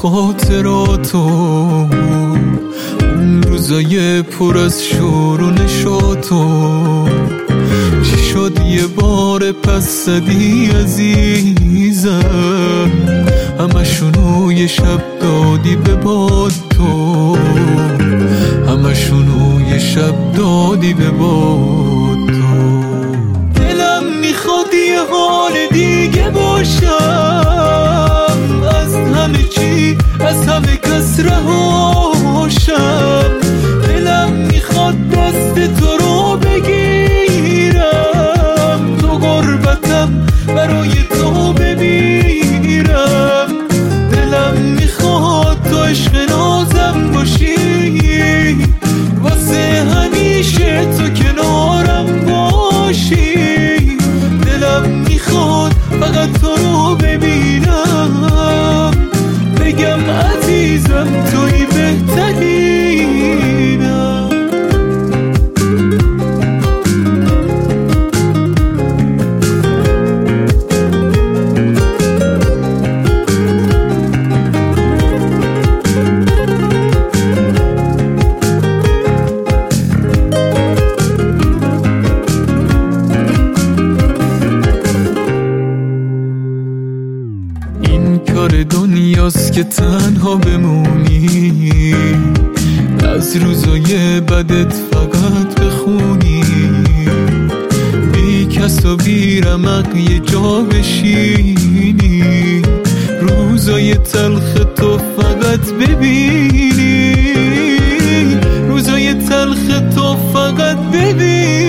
خاطراتو، اون روزای پر از شور و نشاطو. چی شد یه بار پس زدی عزیزم، همشونو یه شب دادی به باد تو، همشونو یه شب دادی به باد تو. دلم میخواد یه حال دیگه باشم، از همه چی از همه کس رهاشم. دلم میخواد دست تو رو بگیرم، تو غربتم برای تو بمیرم. دلم میخواد تو عشق نازم باشی، واسه همیشه تو کنارم باشی. دلم میخواد فقط تو رو ببینم، بگم عزیزم توی بهترینم. کار دنیاست که تنها بمونی، از روزای بدت فقط بخونی، بی کس و بی رمق یه جا بشینی، روزای تلخ تو فقط ببینی، روزای تلخ تو فقط ببینی.